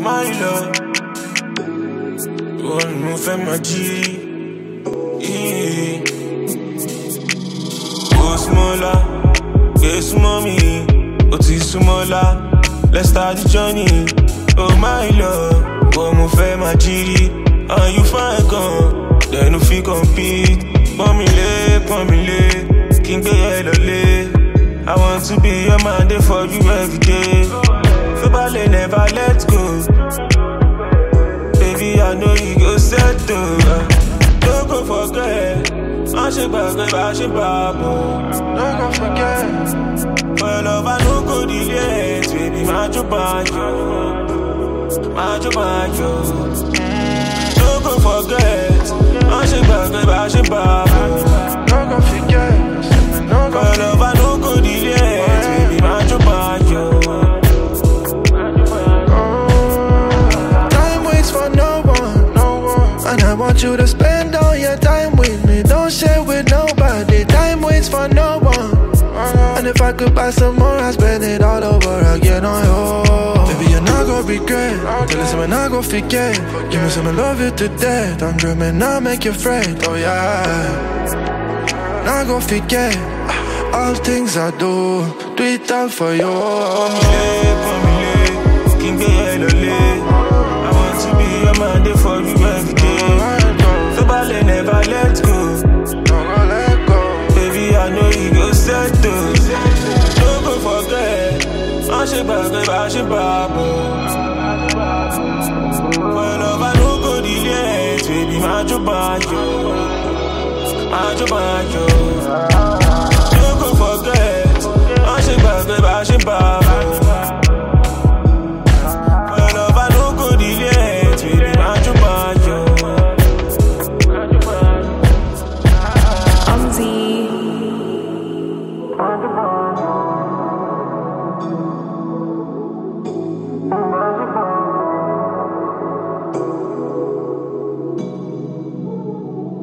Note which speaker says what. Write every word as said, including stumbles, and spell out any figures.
Speaker 1: my love. Ìwọ ni mo fẹ́ máa jí. Go smaller, get súnmọ́ mi, ó ti súnmọ́ lá. Let's start the journey. Oh my love, ìwọ mo fẹ́ máa jí. And you fine gan, then no fit compete. Pọ́n mi lé, pọ́n mi lé, kí n gbé ẹ lọlé. I want to be your man, there for you every day. Nobody never let go. Baby, I know you go settle. Don't go forget. I should back, I should back. Don't go forget. For your love, I don't go delay. Baby, my job, my job, don't go forget. I should back, I should back. Don't go forget. For your love, I don't go delay. Baby, my job,
Speaker 2: and I want you to spend all your time with me. Don't share with nobody. Time waits for no one. And if I could buy some more, I'd spend it all over again on you. Baby, you're not gonna regret. Tell us I'm not gonna forget. Give me some, I love you to death. I'm dreaming, I'll make you afraid. Oh yeah, not gonna forget all things I do. Do it all for you.
Speaker 1: I want to be your man, there for you every day. Nobody never let go. Baby, I know you go settle. Don't go forget. I should back, I should back. For love, I don't go delay. Baby, my job, my job, don't go forget. I should back, I should back.